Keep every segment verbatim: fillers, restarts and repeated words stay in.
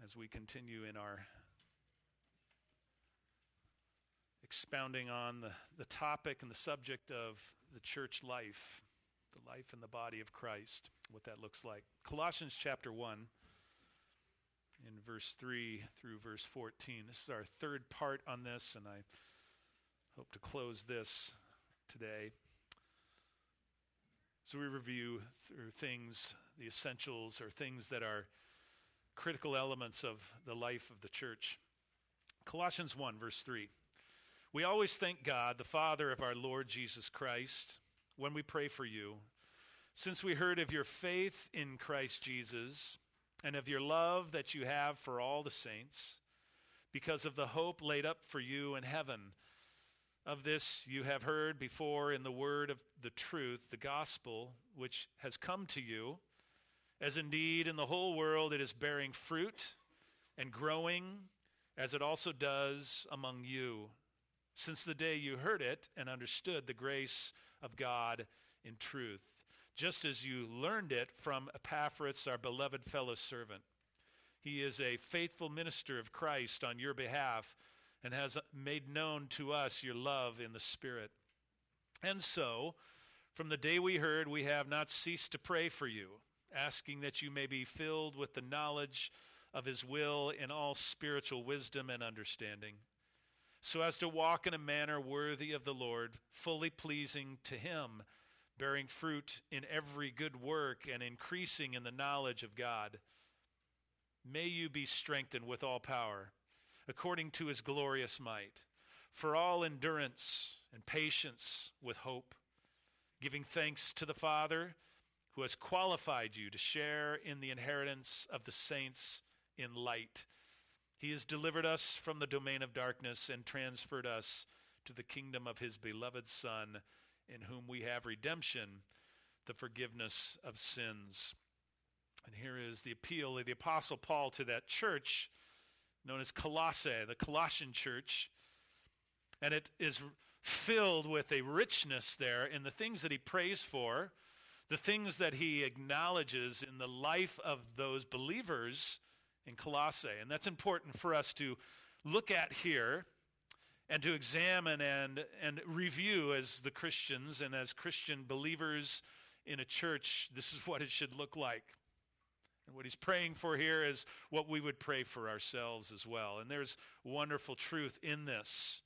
as we continue in our expounding on the, the topic and the subject of the church life, the life in the body of Christ, what that looks like. Colossians chapter one, in verse three through verse fourteen. This is our third part on this, and I hope to close this today. So we review through things, the essentials, or things that are critical elements of the life of the church. Colossians one, verse three. We always thank God, the Father of our Lord Jesus Christ, when we pray for you, since we heard of your faith in Christ Jesus and of your love that you have for all the saints, because of the hope laid up for you in heaven. Of this you have heard before in the word of the truth, the gospel, which has come to you, as indeed in the whole world it is bearing fruit and growing, as it also does among you, since the day you heard it and understood the grace of God in truth, just as you learned it from Epaphras, our beloved fellow servant. He is a faithful minister of Christ on your behalf and has made known to us your love in the Spirit. And so, from the day we heard, we have not ceased to pray for you, asking that you may be filled with the knowledge of his will in all spiritual wisdom and understanding, so as to walk in a manner worthy of the Lord, fully pleasing to him, bearing fruit in every good work and increasing in the knowledge of God. May you be strengthened with all power, according to his glorious might, for all endurance and patience with hope, giving thanks to the Father who has qualified you to share in the inheritance of the saints in light. He has delivered us from the domain of darkness and transferred us to the kingdom of his beloved Son, in whom we have redemption, the forgiveness of sins. And here is the appeal of the Apostle Paul to that church known as Colossae, the Colossian church. And it is filled with a richness there in the things that he prays for, the things that he acknowledges in the life of those believers in Colossae. And that's important for us to look at here and to examine and, and review as the Christians and as Christian believers in a church. This is what it should look like. And what he's praying for here is what we would pray for ourselves as well. And there's wonderful truth in this.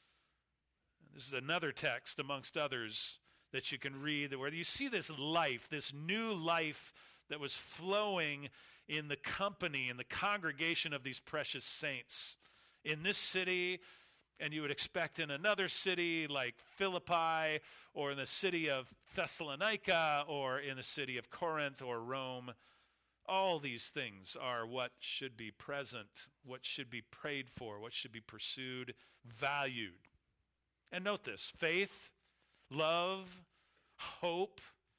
This is another text amongst others that you can read where you see this life, this new life that was flowing in the company, in the congregation of these precious saints in this city, and you would expect in another city like Philippi, or in the city of Thessalonica, or in the city of Corinth or Rome. All these things are what should be present, what should be prayed for, what should be pursued, valued. And note this: faith, love, hope,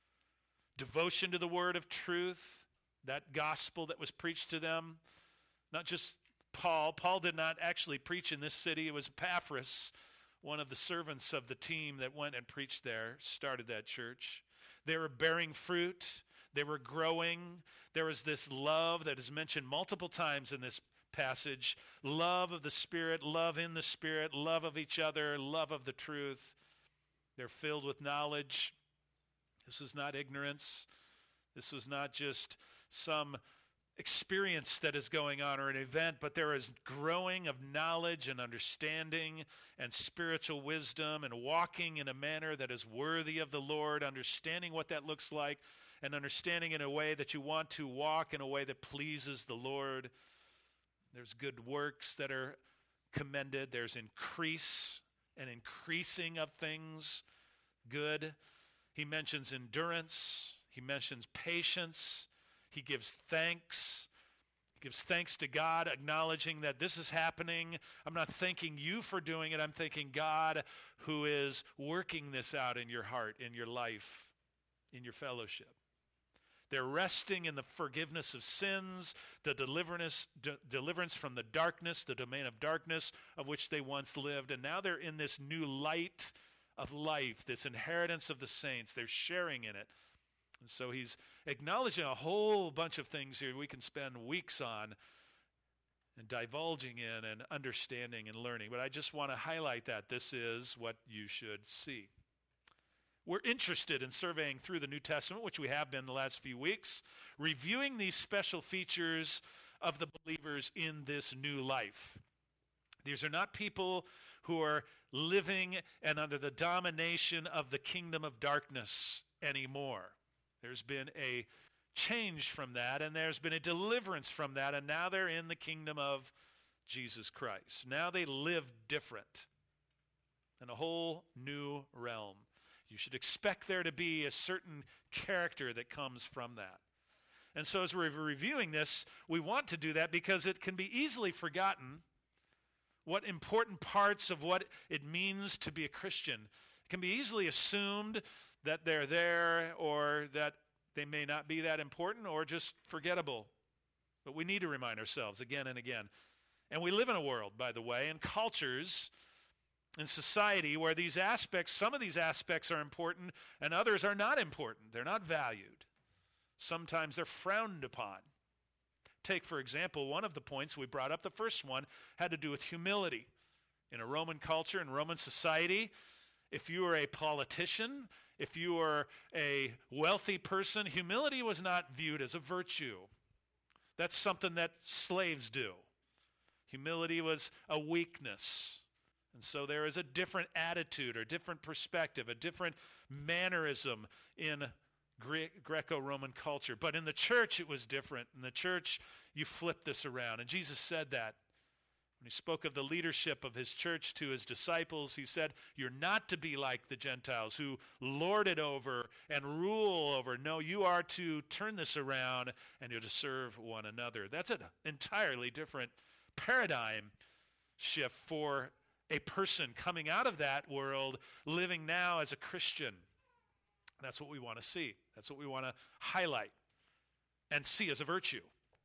devotion to the word of truth, that gospel that was preached to them. Not just Paul. Paul did not actually preach in this city. It was Epaphras, one of the servants of the team that went and preached there, started that church. They were bearing fruit. They were growing. There was this love that is mentioned multiple times in this passage. Love of the Spirit, love in the Spirit, love of each other, love of the truth. They're filled with knowledge. This was not ignorance. This was not just some experience that is going on or an event, but there is growing of knowledge and understanding and spiritual wisdom and walking in a manner that is worthy of the Lord, understanding what that looks like and understanding in a way that you want to walk in a way that pleases the Lord. There's good works that are commended. There's increase and increasing of things good. He mentions endurance. He mentions patience. He gives thanks. He gives thanks to God, acknowledging that this is happening. I'm not thanking you for doing it. I'm thanking God who is working this out in your heart, in your life, in your fellowship. They're resting in the forgiveness of sins, the deliverance, de- deliverance from the darkness, the domain of darkness of which they once lived. And now they're in this new light of life, this inheritance of the saints. They're sharing in it. And so he's acknowledging a whole bunch of things here we can spend weeks on. and divulging in and understanding and learning. But I just want to highlight that this is what you should see. We're interested in surveying through the New Testament, which we have been the last few weeks, reviewing these special features of the believers in this new life. These are not people who are living and under the domination of the kingdom of darkness anymore. There's been a change from that, and there's been a deliverance from that, and now they're in the kingdom of Jesus Christ. Now they live different in a whole new realm. You should expect there to be a certain character that comes from that. And so as we're reviewing this, we want to do that because it can be easily forgotten what important parts of what it means to be a Christian. It can be easily assumed that they're there, or that they may not be that important, or just forgettable. But we need to remind ourselves again and again. And we live in a world, by the way, and cultures in society where these aspects, some of these aspects are important and others are not important. They're not valued. Sometimes they're frowned upon. Take, for example, one of the points we brought up, the first one, had to do with humility. In a Roman culture, in Roman society, if you were a politician, if you were a wealthy person, humility was not viewed as a virtue. That's something that slaves do. Humility was a weakness. And so there is a different attitude or different perspective, a different mannerism in Gre- Greco-Roman culture. But in the church, it was different. In the church, you flip this around. And Jesus said that. When he spoke of the leadership of his church to his disciples, he said, you're not to be like the Gentiles who lord it over and rule over. No, you are to turn this around and you're to serve one another. That's an entirely different paradigm shift for a person coming out of that world, living now as a Christian. That's what we want to see. That's what we want to highlight and see as a virtue.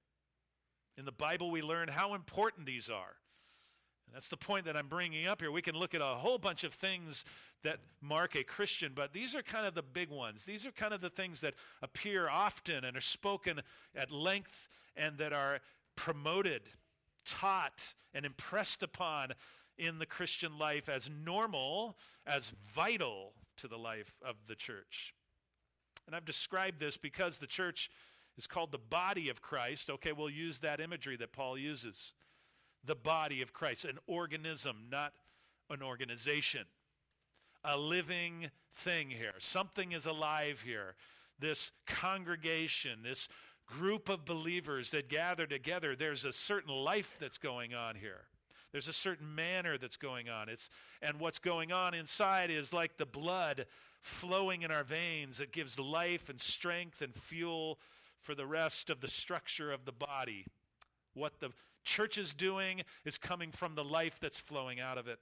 In the Bible, we learn how important these are. And that's the point that I'm bringing up here. We can look at a whole bunch of things that mark a Christian, but these are kind of the big ones. These are kind of the things that appear often and are spoken at length and that are promoted, taught, and impressed upon in the Christian life as normal, as vital to the life of the church. And I've described this because the church is called the body of Christ. Okay, we'll use that imagery that Paul uses. The body of Christ, an organism, not an organization. A living thing here. Something is alive here. This congregation, this group of believers that gather together, there's a certain life that's going on here. There's a certain manner that's going on. It's and what's going on inside is like the blood flowing in our veins. It gives life and strength and fuel for the rest of the structure of the body. What the church is doing is coming from the life that's flowing out of it.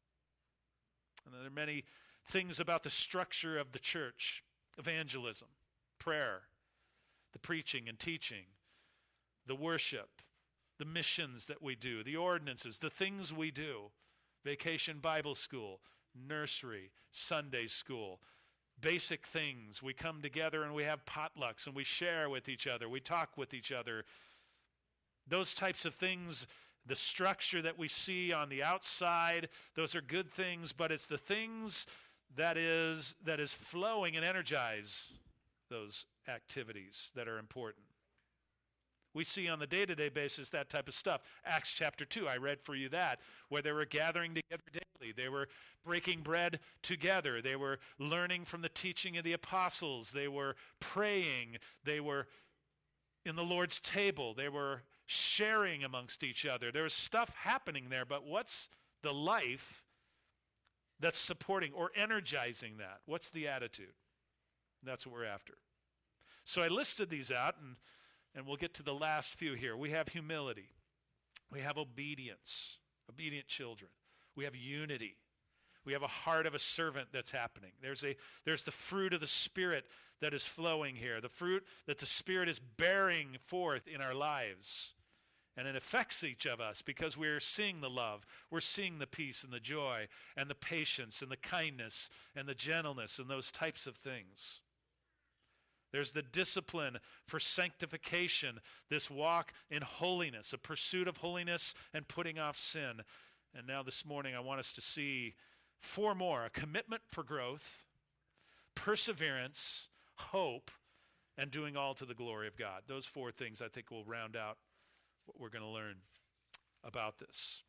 And there are many things about the structure of the church: evangelism, prayer, the preaching and teaching, the worship, the missions that we do, the ordinances, the things we do, vacation Bible school, nursery, Sunday school, basic things. We come together and we have potlucks and we share with each other. We talk with each other. Those types of things, the structure that we see on the outside, those are good things, but it's the things that is that is flowing and energize those activities that are important. We see on the day-to-day basis that type of stuff. Acts chapter two, I read for you that, where they were gathering together daily. They were breaking bread together. They were learning from the teaching of the apostles. They were praying. They were in the Lord's table. They were sharing amongst each other. There was stuff happening there, but what's the life that's supporting or energizing that? What's the attitude? That's what we're after. So I listed these out, and And we'll get to the last few here. We have humility. We have obedience, obedient children. We have unity. We have a heart of a servant that's happening. There's a there's the fruit of the Spirit that is flowing here, the fruit that the Spirit is bearing forth in our lives. And it affects each of us because we're seeing the love. We're seeing the peace and the joy and the patience and the kindness and the gentleness and those types of things. There's the discipline for sanctification, this walk in holiness, a pursuit of holiness and putting off sin. And now this morning I want us to see four more: a commitment for growth, perseverance, hope, and doing all to the glory of God. Those four things I think will round out what we're going to learn about this.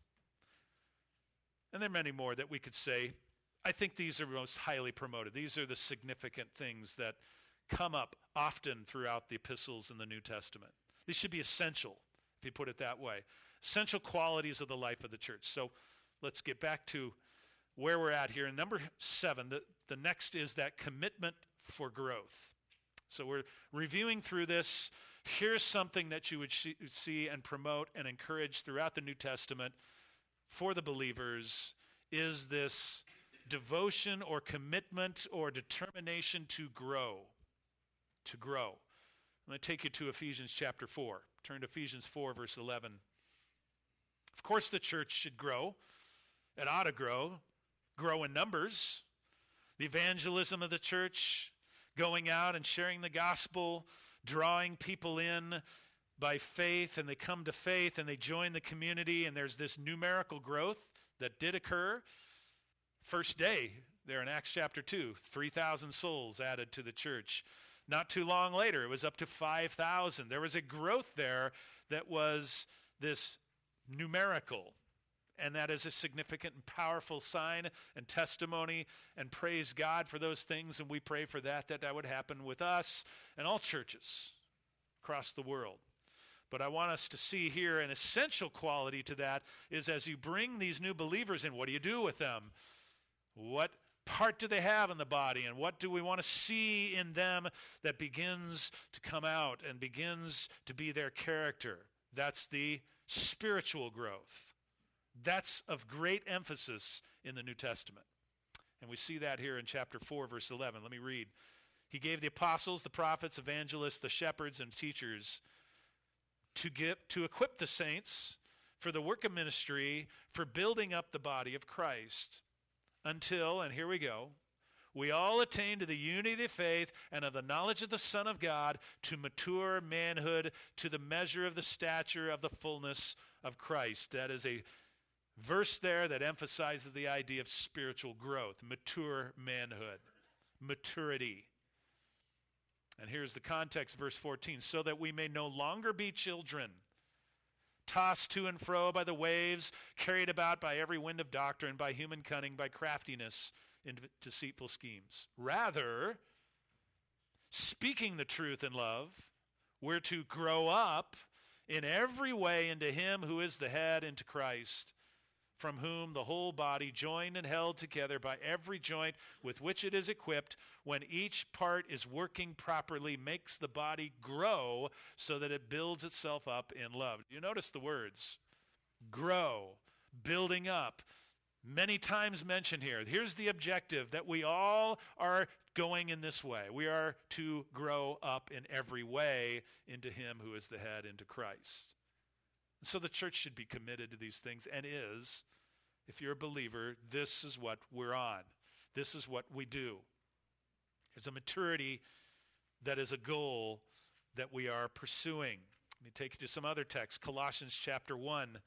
And there are many more that we could say. I think these are most highly promoted. These are the significant things that come up often throughout the epistles in the New Testament. These should be essential, if you put it that way. Essential qualities of the life of the church. So let's get back to where we're at here. In number seven, the, the next is that commitment for growth. So we're reviewing through this. Here's something that you would see and promote and encourage throughout the New Testament for the believers is this devotion or commitment or determination to grow. To grow. I'm going to take you to Ephesians chapter four. Turn to Ephesians four, verse eleven. Of course, the church should grow. It ought to grow. Grow in numbers. The evangelism of the church, going out and sharing the gospel, drawing people in by faith, and they come to faith and they join the community, and there's this numerical growth that did occur. First day, there in Acts chapter two, three thousand souls added to the church. Not too long later, it was up to five thousand. There was a growth there that was this numerical, and that is a significant and powerful sign and testimony, and praise God for those things, and we pray for that, that that would happen with us and all churches across the world. But I want us to see here an essential quality to that is as you bring these new believers in, what do you do with them? What part do they have in the body, and what do we want to see in them that begins to come out and begins to be their character? That's the spiritual growth. That's of great emphasis in the New Testament. And we see that here in chapter four, verse eleven. Let me read. He gave the apostles, the prophets, evangelists, the shepherds, and teachers to get, to equip the saints for the work of ministry, for building up the body of Christ, until, and here we go, we all attain to the unity of the faith and of the knowledge of the Son of God, to mature manhood, to the measure of the stature of the fullness of Christ. That is a verse there that emphasizes the idea of spiritual growth, mature manhood, maturity. And here's the context, verse fourteen, so that we may no longer be children, tossed to and fro by the waves, carried about by every wind of doctrine, by human cunning, by craftiness in deceitful schemes. Rather, speaking the truth in love, we're to grow up in every way into him who is the head, into Christ, from whom the whole body, joined and held together by every joint with which it is equipped, when each part is working properly, makes the body grow so that it builds itself up in love. You notice the words, grow, building up, many times mentioned here. Here's the objective, that we all are going in this way. We are to grow up in every way into him who is the head, into Christ. So the church should be committed to these things, and is. If you're a believer, this is what we're on. This is what we do. There's a maturity that is a goal that we are pursuing. Let me take you to some other texts. Colossians chapter one,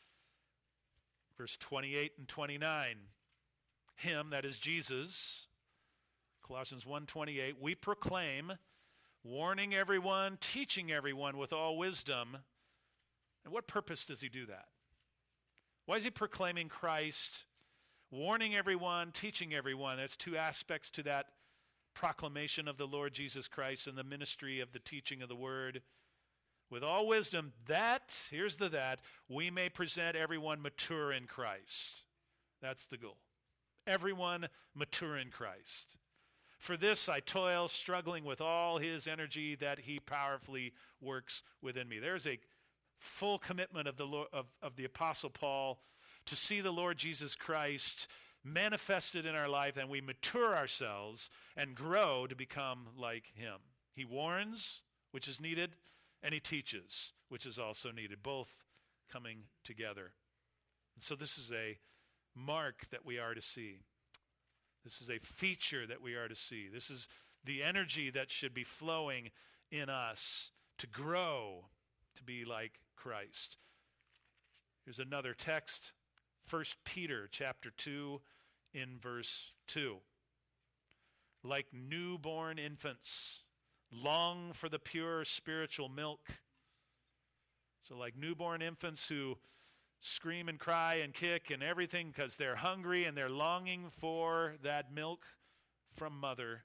verse twenty-eight and twenty-nine. Him, that is Jesus, Colossians one twenty-eight, we proclaim, warning everyone, teaching everyone with all wisdom. And what purpose does he do that? Why is he proclaiming Christ, warning everyone, teaching everyone? There's two aspects to that proclamation of the Lord Jesus Christ and the ministry of the teaching of the word. With all wisdom, that, here's the that, we may present everyone mature in Christ. That's the goal. Everyone mature in Christ. For this I toil, struggling with all his energy that he powerfully works within me. There's a full commitment of the Lord, of, of the Apostle Paul to see the Lord Jesus Christ manifested in our life, and we mature ourselves and grow to become like him. He warns, which is needed, and he teaches, which is also needed, both coming together. And so this is a mark that we are to see. This is a feature that we are to see. This is the energy that should be flowing in us to grow, to be like Christ. Here's another text, First Peter chapter two in verse two. Like newborn infants, long for the pure spiritual milk. So like newborn infants who scream and cry and kick and everything because they're hungry and they're longing for that milk from mother.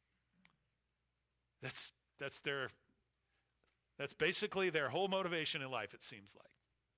That's that's their that's basically their whole motivation in life, it seems like.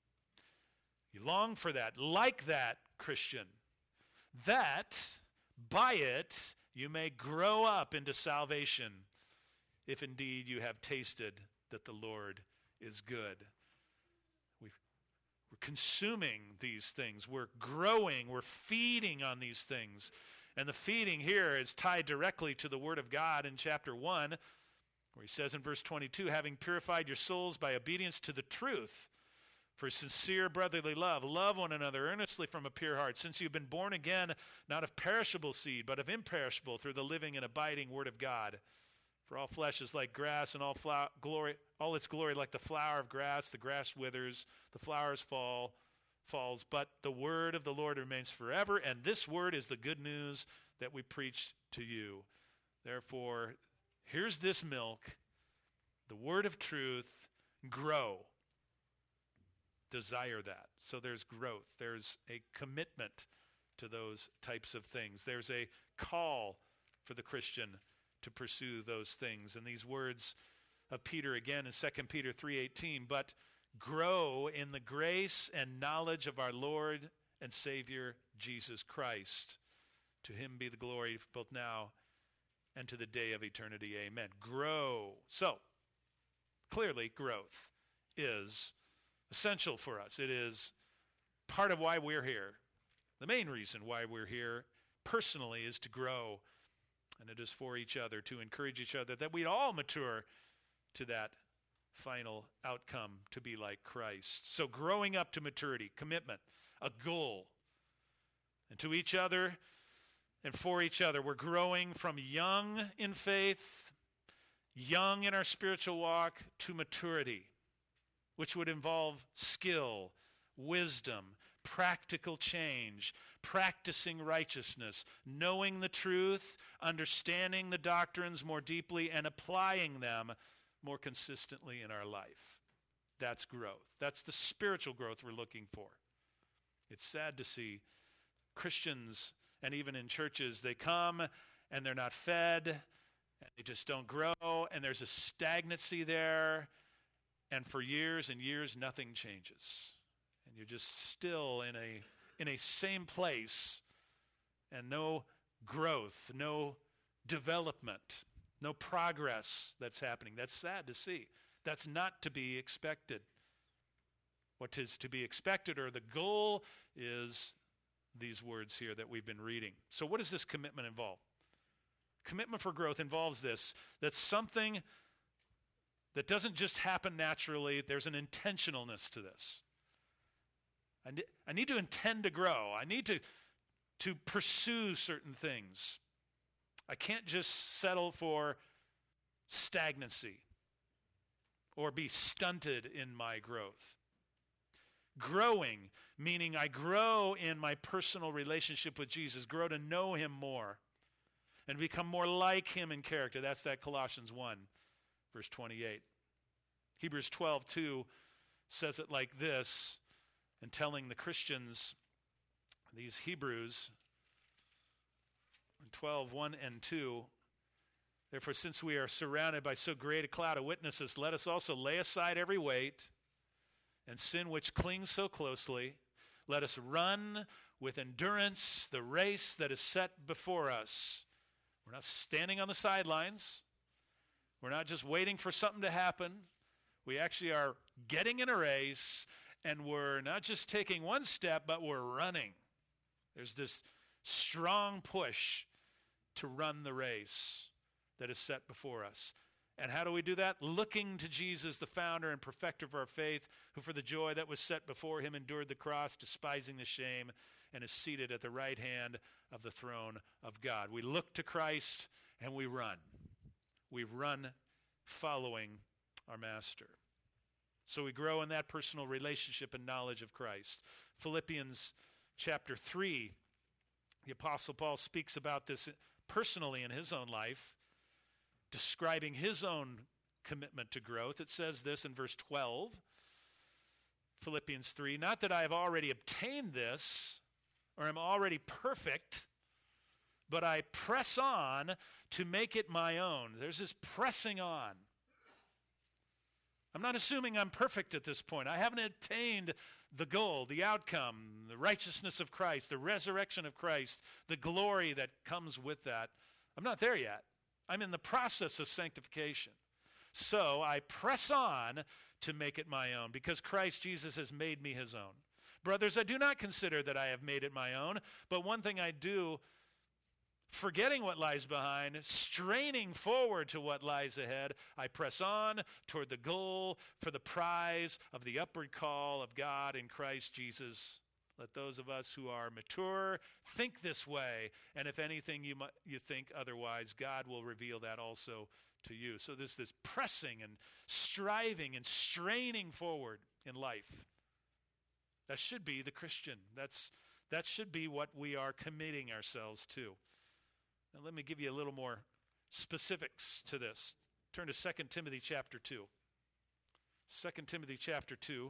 You long for that, like that, Christian, that by it you may grow up into salvation, if indeed you have tasted that the Lord is good. We, we're consuming these things. We're growing. We're feeding on these things. And the feeding here is tied directly to the Word of God in chapter one, where he says in verse twenty-two, having purified your souls by obedience to the truth, for sincere brotherly love, love one another earnestly from a pure heart, since you've been born again, not of perishable seed, but of imperishable, through the living and abiding Word of God. For all flesh is like grass, and all flower, glory, all its glory like the flower of grass. The grass withers, the flowers fall, falls, but the word of the Lord remains forever, and this word is the good news that we preach to you. Therefore, here's this milk, the word of truth. Grow. Desire that. So there's growth. There's a commitment to those types of things. There's a call for the Christian to pursue those things. And these words of Peter again in Second Peter three eighteen, but grow in the grace and knowledge of our Lord and Savior Jesus Christ. To him be the glory both now and to the day of eternity. Amen. Grow. So, clearly growth is essential for us. It is part of why we're here. The main reason why we're here personally is to grow, and it is for each other, to encourage each other, that we all mature to that final outcome, to be like Christ. So growing up to maturity, commitment, a goal. And to each other and for each other, we're growing from young in faith, young in our spiritual walk, to maturity, which would involve skill, wisdom, practical change, practicing righteousness, knowing the truth, understanding the doctrines more deeply, and applying them more consistently in our life. That's growth. That's the spiritual growth we're looking for. It's sad to see Christians, and even in churches, they come and they're not fed, and they just don't grow, and there's a stagnancy there. And for years and years, nothing changes. And you're just still in a in a same place, and no growth, no development, no progress that's happening. That's sad to see. That's not to be expected. What is to be expected, or the goal, is these words here that we've been reading. So what does this commitment involve? Commitment for growth involves this, that something that doesn't just happen naturally. There's an intentionalness to this. I, ne- I need to intend to grow. I need to, to pursue certain things. I can't just settle for stagnancy or be stunted in my growth. Growing, meaning I grow in my personal relationship with Jesus, grow to know him more and become more like him in character. That's that Colossians one. Verse twenty-eight. Hebrews twelve two says it like this, and telling the Christians, these Hebrews, twelve one and two, therefore, since we are surrounded by so great a cloud of witnesses, let us also lay aside every weight and sin which clings so closely. Let us run with endurance the race that is set before us. We're not standing on the sidelines. We're not just waiting for something to happen. We actually are getting in a race, and we're not just taking one step, but we're running. There's this strong push to run the race that is set before us. And how do we do that? Looking to Jesus, the founder and perfecter of our faith, who for the joy that was set before him endured the cross, despising the shame, and is seated at the right hand of the throne of God. We look to Christ and we run. we run following our Master. So we grow in that personal relationship and knowledge of Christ. Philippians chapter three, the Apostle Paul speaks about this personally in his own life, describing his own commitment to growth. It says this in verse twelve, Philippians three, not that I have already obtained this, or am already perfect, but I press on to make it my own. There's this pressing on. I'm not assuming I'm perfect at this point. I haven't attained the goal, the outcome, the righteousness of Christ, the resurrection of Christ, the glory that comes with that. I'm not there yet. I'm in the process of sanctification. So I press on to make it my own, because Christ Jesus has made me his own. Brothers, I do not consider that I have made it my own, but one thing I do, forgetting what lies behind, straining forward to what lies ahead, I press on toward the goal for the prize of the upward call of God in Christ Jesus. Let those of us who are mature think this way, and if anything you might, you think otherwise, God will reveal that also to you. So there's this pressing and striving and straining forward in life. That should be the Christian. That's that should be what we are committing ourselves to. Now let me give you a little more specifics to this. Turn to Second Timothy chapter two. Second Timothy chapter two,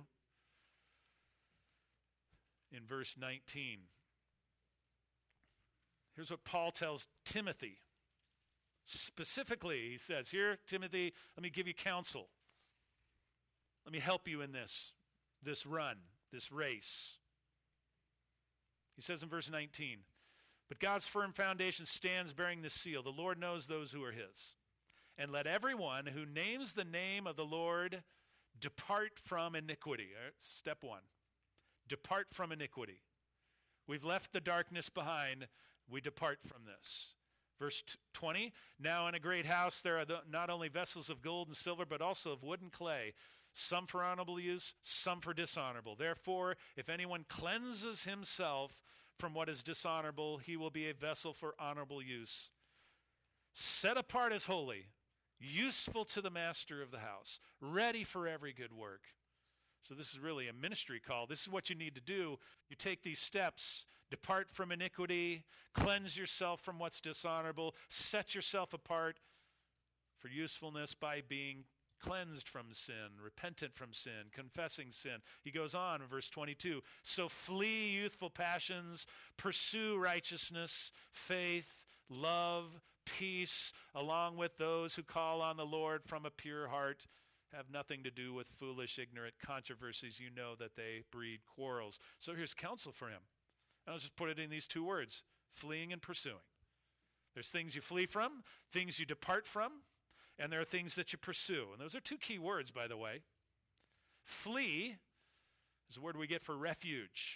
in verse nineteen. Here's what Paul tells Timothy. Specifically, he says, here, Timothy, let me give you counsel. Let me help you in this, this run, this race. He says in verse nineteen, but God's firm foundation stands bearing this seal. The Lord knows those who are his. And let everyone who names the name of the Lord depart from iniquity. All right, step one. Depart from iniquity. We've left the darkness behind. We depart from this. Verse twenty, now in a great house there are the, not only vessels of gold and silver, but also of wood and clay, some for honorable use, some for dishonorable. Therefore, if anyone cleanses himself from what is dishonorable, he will be a vessel for honorable use, set apart as holy, useful to the master of the house, ready for every good work. So this is really a ministry call. This is what you need to do. You take these steps, depart from iniquity, cleanse yourself from what's dishonorable, set yourself apart for usefulness by being cleansed from sin, repentant from sin, confessing sin. He goes on in verse twenty-two, so flee youthful passions, pursue righteousness, faith, love, peace, along with those who call on the Lord from a pure heart. Have nothing to do with foolish, ignorant controversies. You know that they breed quarrels. So here's counsel for him. I'll just put it in these two words, fleeing and pursuing. There's things you flee from, things you depart from, and there are things that you pursue. And those are two key words, by the way. Flee is the word we get for refuge.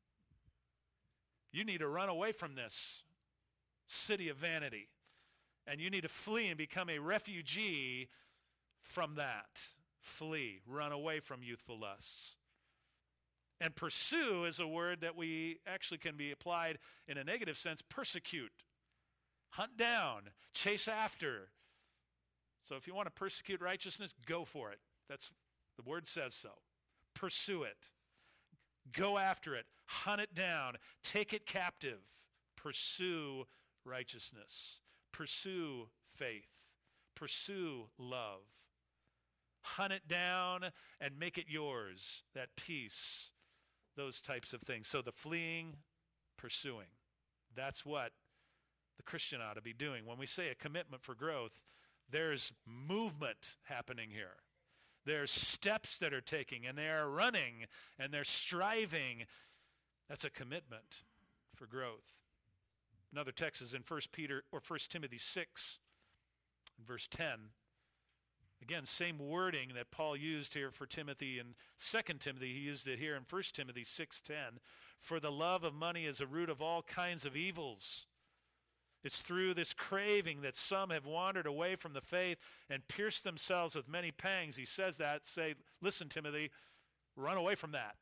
You need to run away from this city of vanity, and you need to flee and become a refugee from that. Flee, run away from youthful lusts. And pursue is a word that we actually can be applied in a negative sense, persecute, hunt down, chase after. So if you want to persecute righteousness, go for it. That's the word says so. Pursue it. Go after it. Hunt it down. Take it captive. Pursue righteousness. Pursue faith. Pursue love. Hunt it down and make it yours. That peace. Those types of things. So the fleeing, pursuing. That's what the Christian ought to be doing. When we say a commitment for growth, there's movement happening here. There's steps that are taking, and they are running, and they're striving. That's a commitment for growth. Another text is in First Peter or First Timothy six, verse ten. Again, same wording that Paul used here for Timothy in Second Timothy. He used it here in First Timothy six ten. For the love of money is a root of all kinds of evils. It's through this craving that some have wandered away from the faith and pierced themselves with many pangs. He says that, say, listen, Timothy, run away from that.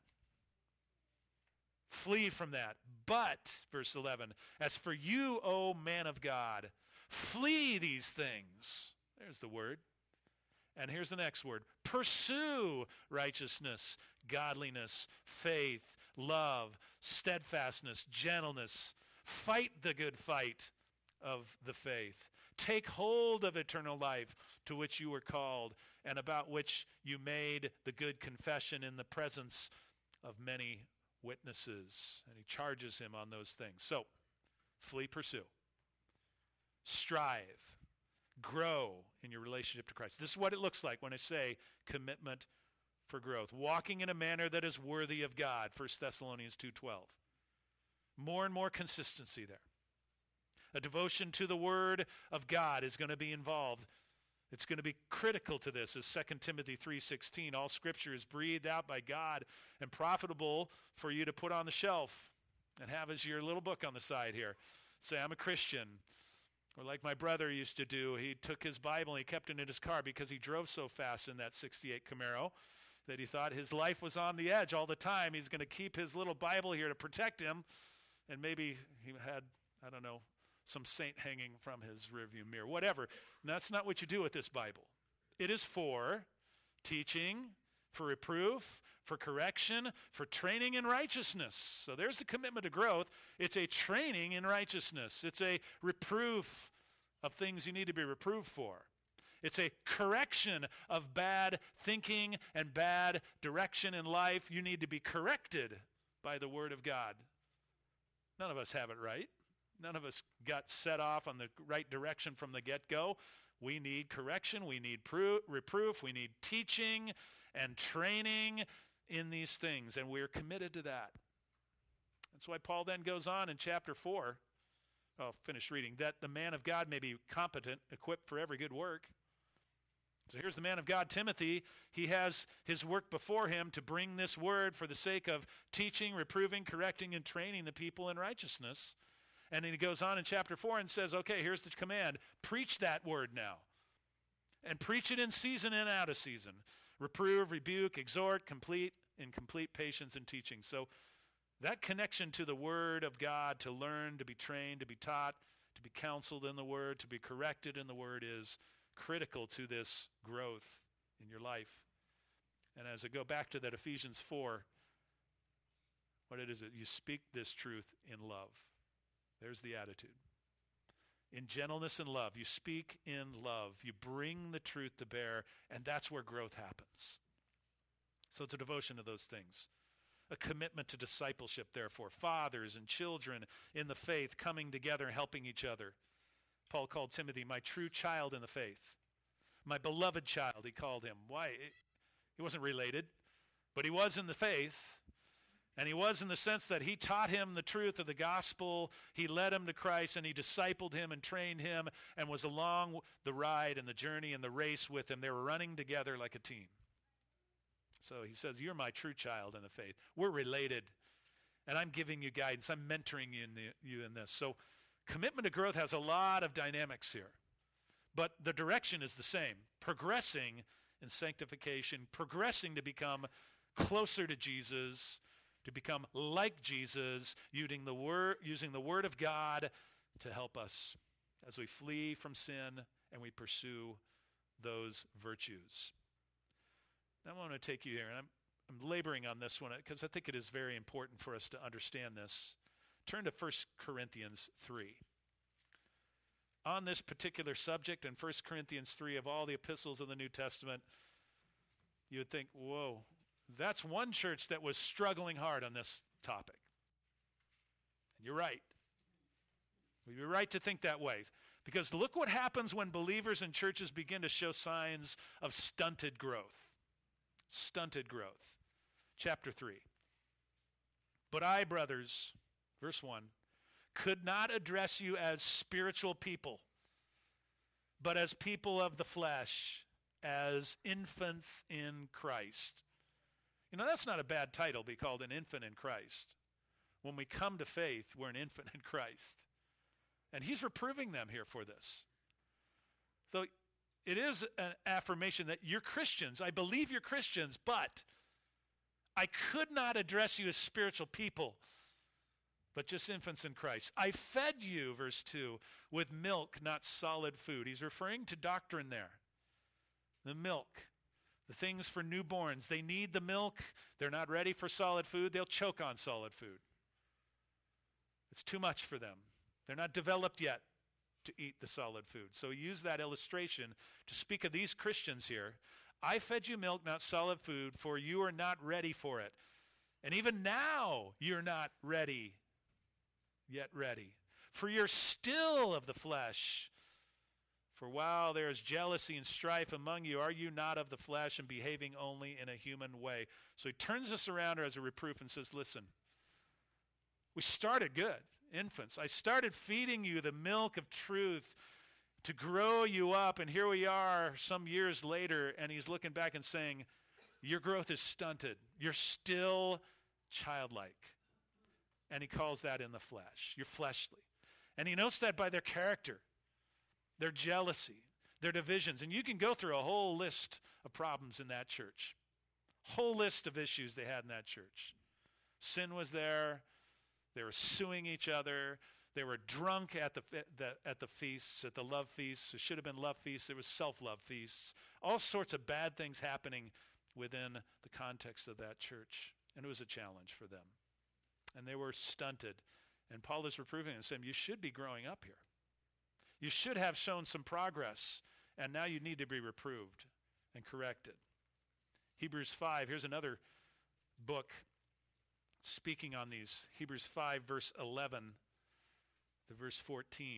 Flee from that. But, verse eleven, as for you, O man of God, flee these things. There's the word. And here's the next word. Pursue righteousness, godliness, faith, love, steadfastness, gentleness. Fight the good fight of the faith. Take hold of eternal life to which you were called and about which you made the good confession in the presence of many witnesses. And he charges him on those things. So, flee, pursue. Strive. Grow in your relationship to Christ. This is what it looks like when I say commitment for growth. Walking in a manner that is worthy of God, First Thessalonians two twelve. More and more consistency there. A devotion to the Word of God is going to be involved. It's going to be critical to this, as Second Timothy three sixteen. All Scripture is breathed out by God and profitable for you to put on the shelf and have as your little book on the side here. Say, I'm a Christian. Or like my brother used to do, he took his Bible and he kept it in his car because he drove so fast in that sixty-eight Camaro that he thought his life was on the edge all the time. He's going to keep his little Bible here to protect him. And maybe he had, I don't know, some saint hanging from his rearview mirror, whatever. And that's not what you do with this Bible. It is for teaching, for reproof, for correction, for training in righteousness. So there's the commitment to growth. It's a training in righteousness. It's a reproof of things you need to be reproved for. It's a correction of bad thinking and bad direction in life. You need to be corrected by the Word of God. None of us have it right. None of us got set off on the right direction from the get-go. We need correction. We need pro- reproof. We need teaching and training in these things, and we're committed to that. That's why Paul then goes on in chapter four, I'll finish reading, that the man of God may be competent, equipped for every good work. So here's the man of God, Timothy. He has his work before him to bring this word for the sake of teaching, reproving, correcting, and training the people in righteousness. And then he goes on in chapter four and says, okay, here's the command. Preach that word now. And preach it in season and out of season. Reprove, rebuke, exhort, complete, in complete patience and teaching. So that connection to the Word of God, to learn, to be trained, to be taught, to be counseled in the Word, to be corrected in the Word is critical to this growth in your life. And as I go back to that Ephesians four, what it is, that you speak this truth in love. There's the attitude. In gentleness and love. You speak in love. You bring the truth to bear, and that's where growth happens. So it's a devotion to those things. A commitment to discipleship, therefore. Fathers and children in the faith coming together and helping each other. Paul called Timothy my true child in the faith. My beloved child, he called him. Why? He wasn't related, but he was in the faith. And he was in the sense that he taught him the truth of the gospel, he led him to Christ, and he discipled him and trained him and was along the ride and the journey and the race with him. They were running together like a team. So he says, you're my true child in the faith. We're related, and I'm giving you guidance. I'm mentoring you in, the, you in this. So commitment to growth has a lot of dynamics here. But the direction is the same, progressing in sanctification, progressing to become closer to Jesus, to become like Jesus, using the word, using the Word of God to help us as we flee from sin and we pursue those virtues. Now I want to take you here, and I'm, I'm laboring on this one because I think it is very important for us to understand this. Turn to First Corinthians three. On this particular subject in First Corinthians three, of all the epistles of the New Testament, you would think, whoa, that's one church that was struggling hard on this topic. And you're right. We'd be right to think that way. Because look what happens when believers in churches begin to show signs of stunted growth. Stunted growth. Chapter three. But I, brothers, verse one, could not address you as spiritual people, but as people of the flesh, as infants in Christ. You know, that's not a bad title, be called an infant in Christ. When we come to faith, we're an infant in Christ. And he's reproving them here for this. So it is an affirmation that you're Christians. I believe you're Christians, but I could not address you as spiritual people. but just infants in Christ. I fed you, verse two, with milk, not solid food. He's referring to doctrine there. The milk, the things for newborns. They need the milk. They're not ready for solid food. They'll choke on solid food. It's too much for them. They're not developed yet to eat the solid food. So he used that illustration to speak of these Christians here. I fed you milk, not solid food, for you are not ready for it. And even now you're not ready, yet ready. For you're still of the flesh. For while there is jealousy and strife among you, are you not of the flesh and behaving only in a human way? So he turns this around as a reproof and says, listen, we started good, infants. I started feeding you the milk of truth to grow you up, and here we are some years later, and he's looking back and saying, your growth is stunted. You're still childlike. And he calls that in the flesh. You're fleshly. And he notes that by their character, their jealousy, their divisions. And you can go through a whole list of problems in that church. Whole list of issues they had in that church. Sin was there. They were suing each other. They were drunk at the, the at the feasts, at the love feasts. It should have been love feasts. It was self-love feasts. All sorts of bad things happening within the context of that church. And it was a challenge for them. And they were stunted. And Paul is reproving them, saying, you should be growing up here. You should have shown some progress. And now you need to be reproved and corrected. Hebrews five, here's another book speaking on these. Hebrews five, verse eleven to verse fourteen.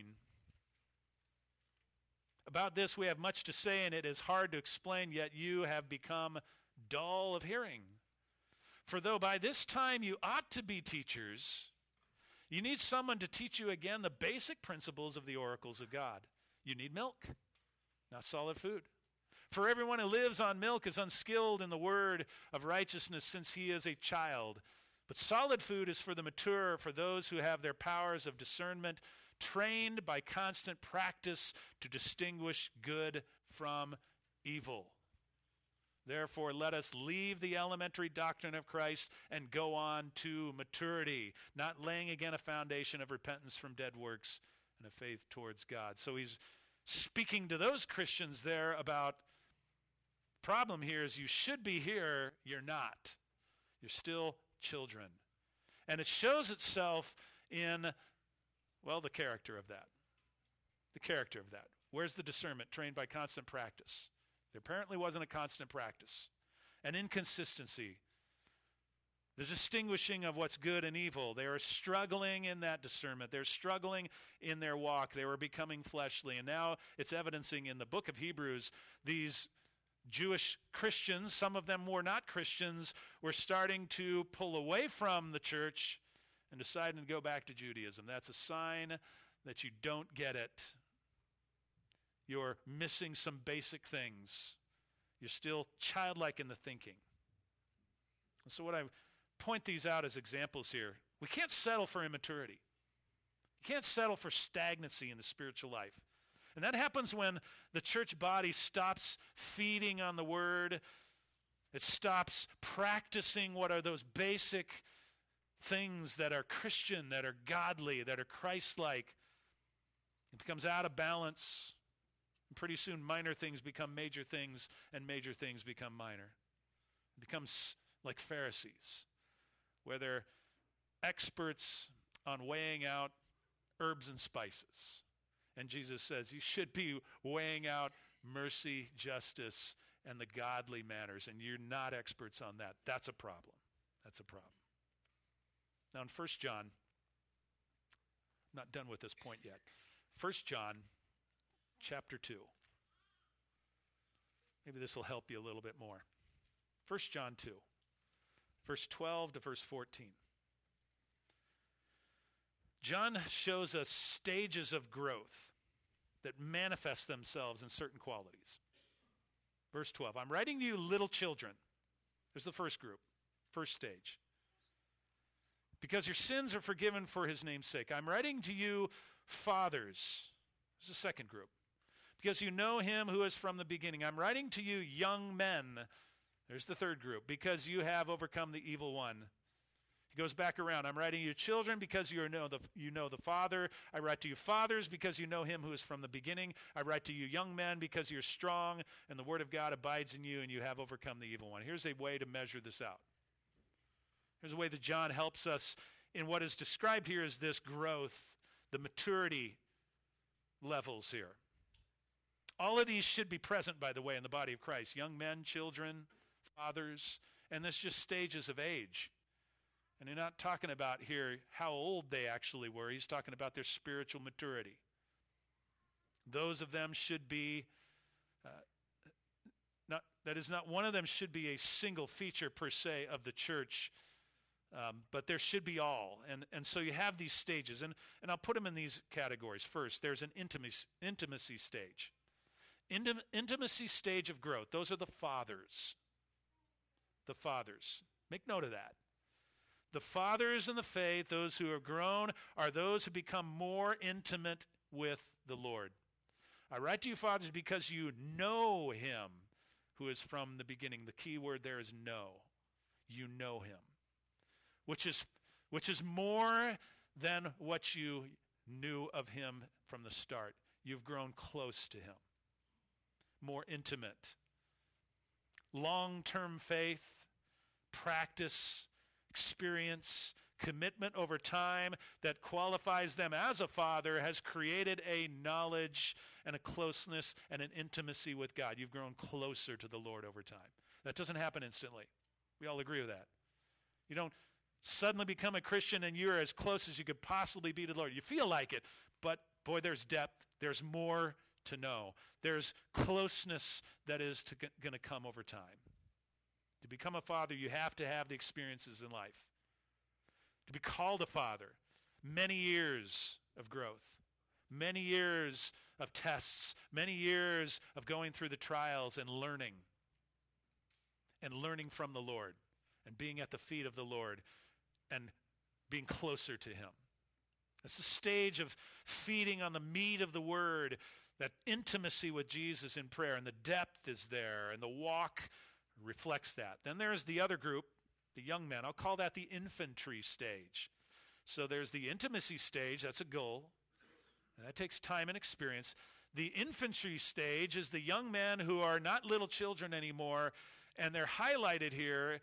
About this we have much to say, and it is hard to explain, yet you have become dull of hearing. For though by this time you ought to be teachers, you need someone to teach you again the basic principles of the oracles of God. You need milk, not solid food. For everyone who lives on milk is unskilled in the word of righteousness, since he is a child. But solid food is for the mature, for those who have their powers of discernment trained by constant practice to distinguish good from evil. Therefore, let us leave the elementary doctrine of Christ and go on to maturity, not laying again a foundation of repentance from dead works and of faith towards God. So he's speaking to those Christians there about, problem here is you should be here, you're not. You're still children. And it shows itself in, well, the character of that. The character of that. Where's the discernment? Trained by constant practice. There apparently wasn't a constant practice. An inconsistency. The distinguishing of what's good and evil. They are struggling in that discernment. They're struggling in their walk. They were becoming fleshly. And now it's evidencing in the book of Hebrews, these Jewish Christians, some of them were not Christians, were starting to pull away from the church and deciding to go back to Judaism. That's a sign that you don't get it. You're missing some basic things. You're still childlike in the thinking. And so what I point these out as examples here, we can't settle for immaturity. You can't settle for stagnancy in the spiritual life. And that happens when the church body stops feeding on the word. It stops practicing what are those basic things that are Christian, that are godly, that are Christ-like. It becomes out of balance. And pretty soon minor things become major things, and major things become minor. It becomes like Pharisees, where they're experts on weighing out herbs and spices. And Jesus says you should be weighing out mercy, justice, and the godly matters, and you're not experts on that. That's a problem. That's a problem. Now in First John, I'm not done with this point yet. First John chapter two. Maybe this will help you a little bit more. First John two, verse twelve to verse fourteen. John shows us stages of growth that manifest themselves in certain qualities. Verse twelve, I'm writing to you little children. There's the first group, first stage. Because your sins are forgiven for his name's sake. I'm writing to you fathers. There's the second group. Because you know him who is from the beginning. I'm writing to you young men. There's the third group. Because you have overcome the evil one. He goes back around. I'm writing to you children because you know the you know the Father. I write to you fathers because you know him who is from the beginning. I write to you young men because you're strong and the word of God abides in you and you have overcome the evil one. Here's a way to measure this out. Here's a way that John helps us in what is described here as this growth, the maturity levels here. All of these should be present, by the way, in the body of Christ. Young men, children, fathers, and this just stages of age. And you're not talking about here how old they actually were. He's talking about their spiritual maturity. Those of them should be, uh, not that is not one of them should be a single feature per se of the church, um, but there should be all. And and so you have these stages, and, and I'll put them in these categories. First, there's an intimacy, intimacy stage. Intim- intimacy stage of growth. Those are the fathers. The fathers. Make note of that. The fathers in the faith, those who have grown, are those who become more intimate with the Lord. I write to you, fathers, because you know him who is from the beginning. The key word there is know. You know him. Which is, which is more than what you knew of him from the start. You've grown close to him. More intimate. Long-term faith, practice, experience, commitment over time that qualifies them as a father has created a knowledge and a closeness and an intimacy with God. You've grown closer to the Lord over time. That doesn't happen instantly. We all agree with that. You don't suddenly become a Christian and you're as close as you could possibly be to the Lord. You feel like it, but boy, there's depth. There's more to know. There's closeness that is to, going to come over time. To become a father, you have to have the experiences in life. To be called a father, many years of growth, many years of tests, many years of going through the trials and learning, and learning from the Lord, and being at the feet of the Lord, and being closer to him. It's the stage of feeding on the meat of the word, that intimacy with Jesus in prayer, and the depth is there, and the walk reflects that. Then there's the other group, the young men. I'll call that the infantry stage. So there's the intimacy stage, that's a goal. And that takes time and experience. The infantry stage is the young men who are not little children anymore, and they're highlighted here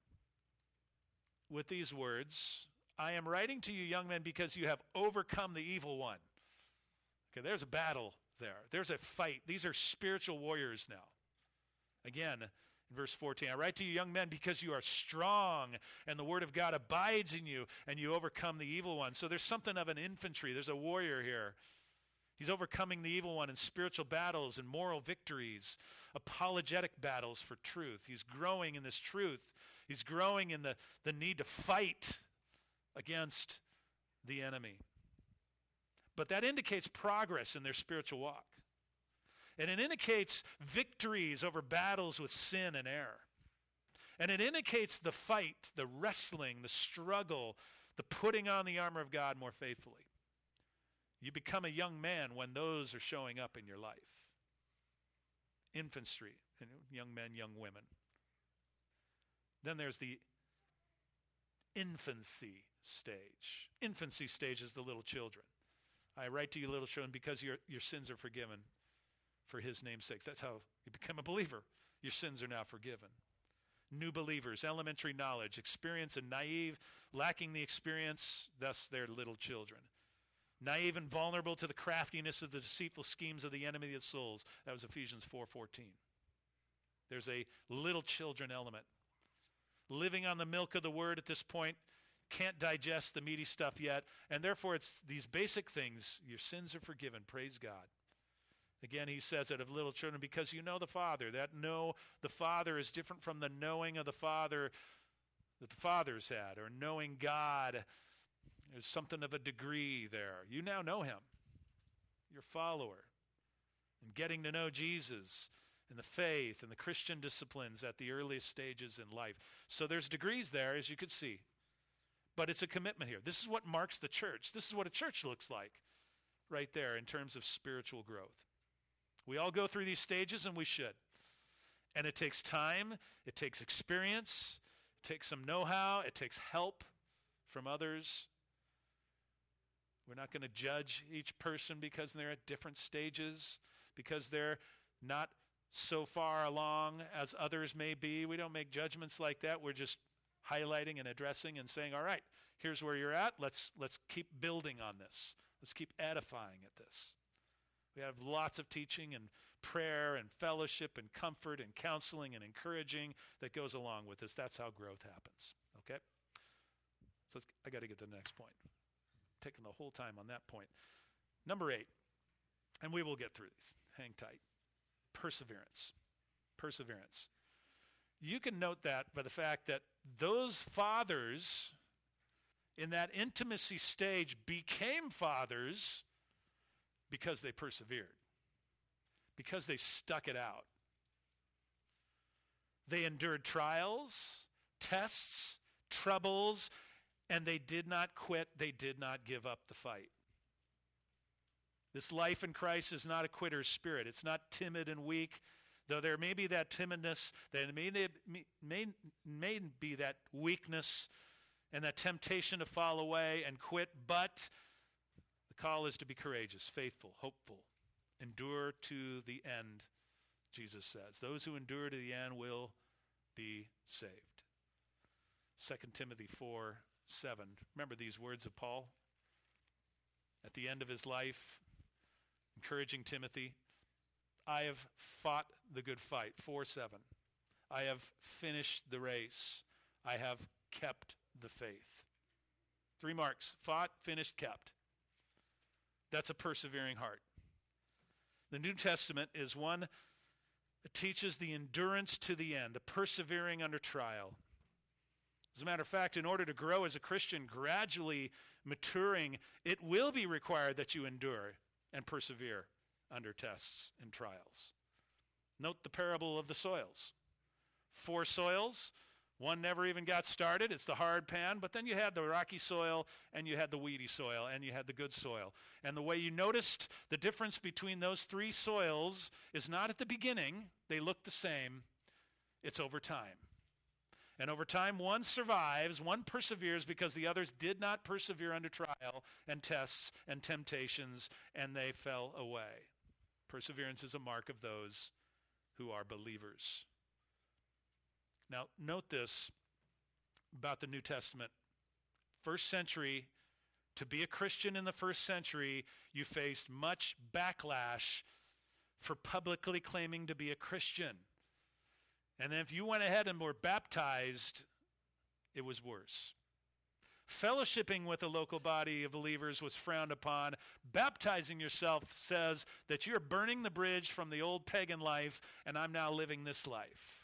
with these words, I am writing to you, young men, because you have overcome the evil one. Okay, there's a battle there. There's a fight. These are spiritual warriors now. Again, in verse fourteen, I write to you, young men, because you are strong, and the word of God abides in you, and you overcome the evil one. So there's something of an infantry. There's a warrior here. He's overcoming the evil one in spiritual battles and moral victories, apologetic battles for truth. He's growing in this truth. He's growing in the, the need to fight against the enemy. But that indicates progress in their spiritual walk. And it indicates victories over battles with sin and error. And it indicates the fight, the wrestling, the struggle, the putting on the armor of God more faithfully. You become a young man when those are showing up in your life. Infantry, young men, young women. Then there's the infancy stage. Infancy stage is the little children. I write to you, little children, because your, your sins are forgiven for his name's sake. That's how you become a believer. Your sins are now forgiven. New believers, elementary knowledge, experience and naive, lacking the experience, thus they're little children. Naive and vulnerable to the craftiness of the deceitful schemes of the enemy of souls. That was Ephesians four fourteen. There's a little children element. Living on the milk of the word at this point, can't digest the meaty stuff yet, and therefore it's these basic things. Your sins are forgiven, praise God. Again, he says it of little children because you know the Father. That know the Father is different from the knowing of the Father that the fathers had, or knowing God. There's something of a degree there. You now know him. You're a follower. And getting to know Jesus and the faith and the Christian disciplines at the earliest stages in life. So there's degrees there, as you could see. But it's a commitment here. This is what marks the church. This is what a church looks like right there in terms of spiritual growth. We all go through these stages, and we should. And it takes time. It takes experience. It takes some know-how. It takes help. from others. We're not going to judge each person because they're at different stages, because they're not so far along as others may be. We don't make judgments like that. We're just highlighting and addressing and saying, all right, here's where you're at. Let's let's keep building on this. Let's keep edifying at this. We have lots of teaching and prayer and fellowship and comfort and counseling and encouraging that goes along with this. That's how growth happens. Okay? So let's, I got to get to the next point. Taking the whole time on that point. Number eight, and we will get through these. Hang tight. Perseverance. Perseverance. You can note that by the fact that those fathers in that intimacy stage became fathers because they persevered, because they stuck it out. They endured trials, tests, troubles, and they did not quit. They did not give up the fight. This life in Christ is not a quitter's spirit. It's not timid and weak, though there may be that timidness, there may, may, may be that weakness and that temptation to fall away and quit, but the call is to be courageous, faithful, hopeful, endure to the end, Jesus says. Those who endure to the end will be saved. Second Timothy four seven. Remember these words of Paul at the end of his life, encouraging Timothy. I have fought the good fight, four seven. I have finished the race. I have kept the faith. Three marks: fought, finished, kept. That's a persevering heart. The New Testament is one that teaches the endurance to the end, the persevering under trial. As a matter of fact, in order to grow as a Christian, gradually maturing, it will be required that you endure and persevere under tests and trials. Note the parable of the soils. Four soils, one never even got started. It's the hard pan, but then you had the rocky soil, and you had the weedy soil, and you had the good soil. And the way you noticed the difference between those three soils is not at the beginning. They look the same. It's over time. And over time, one survives, one perseveres because the others did not persevere under trial and tests and temptations, and they fell away. Perseverance is a mark of those who are believers. Now, note this about the New Testament. First century, to be a Christian in the first century, you faced much backlash for publicly claiming to be a Christian. And then if you went ahead and were baptized, it was worse. Fellowshipping with a local body of believers was frowned upon. Baptizing yourself says that you're burning the bridge from the old pagan life, and I'm now living this life.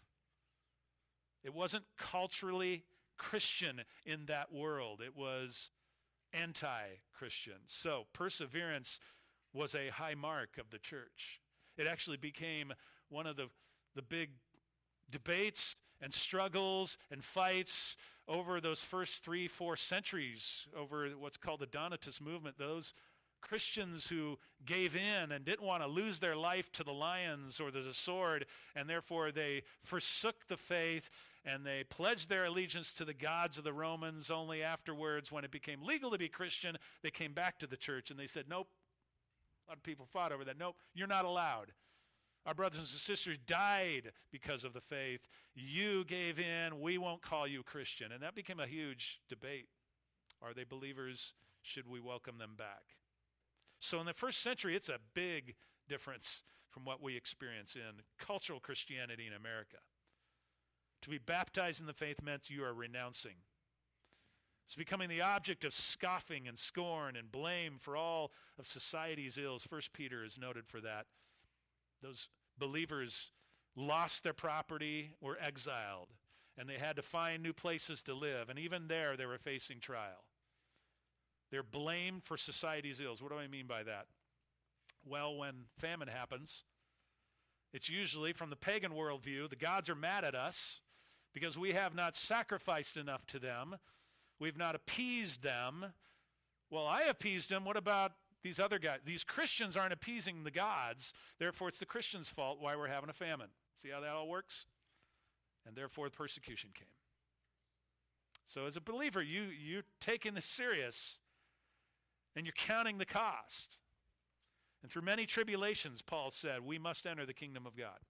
It wasn't culturally Christian in that world. It was anti-Christian. So perseverance was a high mark of the church. It actually became one of the, the big debates and struggles and fights over those first three, four centuries, over what's called the Donatist movement. Those Christians who gave in and didn't want to lose their life to the lions or to the sword, and therefore they forsook the faith and they pledged their allegiance to the gods of the Romans. Only afterwards, when it became legal to be Christian, they came back to the church and they said, nope. A lot of people fought over that. Nope, you're not allowed. Our brothers and sisters died because of the faith. You gave in. We won't call you Christian. And that became a huge debate. Are they believers? Should we welcome them back? So in the first century, it's a big difference from what we experience in cultural Christianity in America. To be baptized in the faith meant you are renouncing. It's becoming the object of scoffing and scorn and blame for all of society's ills. First Peter is noted for that. Those believers lost their property, were exiled, and they had to find new places to live. And even there, they were facing trial. They're blamed for society's ills. What do I mean by that? Well, when famine happens, it's usually from the pagan worldview, the gods are mad at us because we have not sacrificed enough to them. We've not appeased them. Well, I appeased them. What about these other guys? These Christians aren't appeasing the gods. Therefore, it's the Christians' fault why we're having a famine. See how that all works? And therefore, persecution came. So as a believer, you, you're taking this serious, and you're counting the cost. And through many tribulations, Paul said, we must enter the kingdom of God.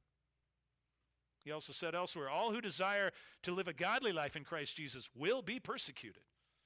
He also said elsewhere, all who desire to live a godly life in Christ Jesus will be persecuted.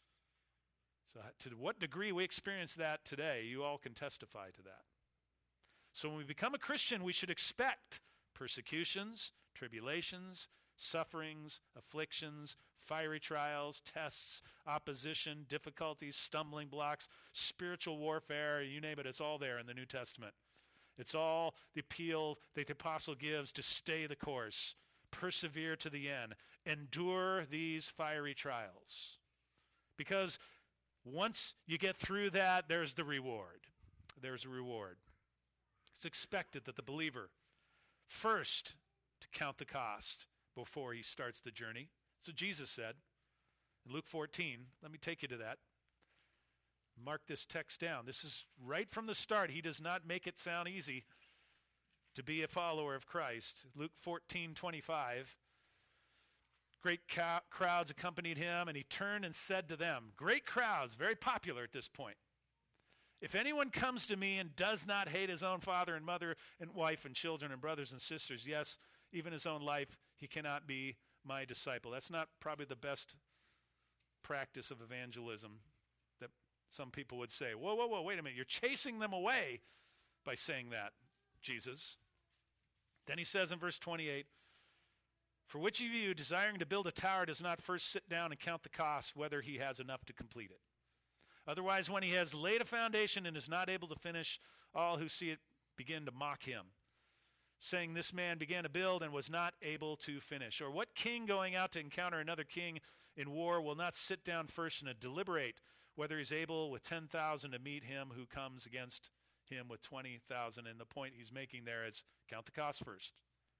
So to what degree we experience that today, you all can testify to that. So when we become a Christian, we should expect persecutions, tribulations, sufferings, afflictions, fiery trials, tests, opposition, difficulties, stumbling blocks, spiritual warfare, you name it, it's all there in the New Testament. It's all the appeal that the apostle gives to stay the course, persevere to the end, endure these fiery trials. Because once you get through that, there's the reward. There's a reward. It's expected that the believer first to count the cost before he starts the journey. So Jesus said in Luke fourteen, let me take you to that. Mark this text down. This is right from the start. He does not make it sound easy to be a follower of Christ. Luke fourteen twenty-five. Great ca- crowds accompanied him, and he turned and said to them, great crowds, very popular at this point. If anyone comes to me and does not hate his own father and mother and wife and children and brothers and sisters, yes, even his own life, he cannot be my disciple. That's not probably the best practice of evangelism that some people would say. Whoa, whoa, whoa, wait a minute. You're chasing them away by saying that, Jesus. Then he says in verse twenty-eight, for which of you desiring to build a tower does not first sit down and count the cost, whether he has enough to complete it? Otherwise, when he has laid a foundation and is not able to finish, all who see it begin to mock him, saying, this man began to build and was not able to finish. Or what king going out to encounter another king in war will not sit down first and deliberate whether he's able with ten thousand to meet him who comes against him with twenty thousand? And the point he's making there is count the cost first.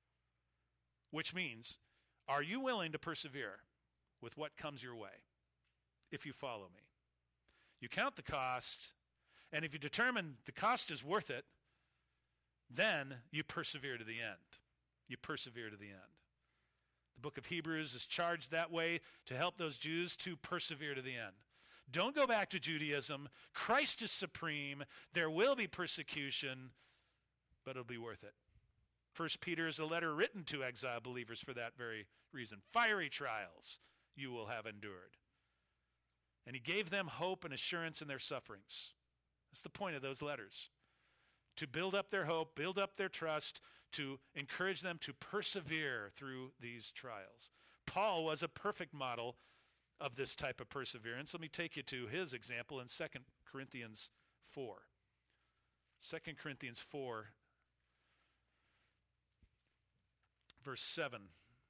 Which means, are you willing to persevere with what comes your way if you follow me? You count the cost, and if you determine the cost is worth it, then you persevere to the end. You persevere to the end. The book of Hebrews is charged that way to help those Jews to persevere to the end. Don't go back to Judaism. Christ is supreme. There will be persecution, but it'll be worth it. First Peter is a letter written to exiled believers for that very reason. Fiery trials you will have endured. And he gave them hope and assurance in their sufferings. That's the point of those letters. To build up their hope, build up their trust, to encourage them to persevere through these trials. Paul was a perfect model of this type of perseverance. Let me take you to his example in Second Corinthians four. Second Corinthians four, verse seven.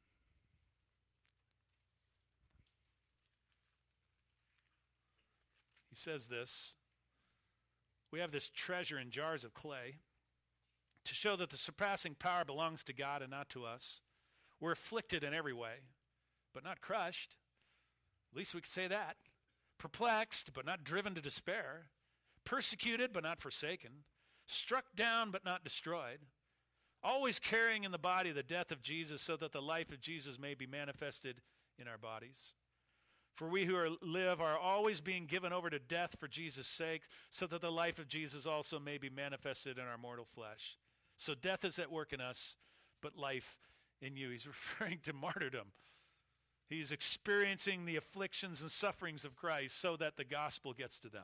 He says this, we have this treasure in jars of clay to show that the surpassing power belongs to God and not to us. We're afflicted in every way, but not crushed. At least we could say that. Perplexed, but not driven to despair. Persecuted, but not forsaken. Struck down, but not destroyed. Always carrying in the body the death of Jesus, so that the life of Jesus may be manifested in our bodies. For we who are, live are always being given over to death for Jesus' sake, so that the life of Jesus also may be manifested in our mortal flesh. So death is at work in us, but life in you. He's referring to martyrdom. He's experiencing the afflictions and sufferings of Christ so that the gospel gets to them.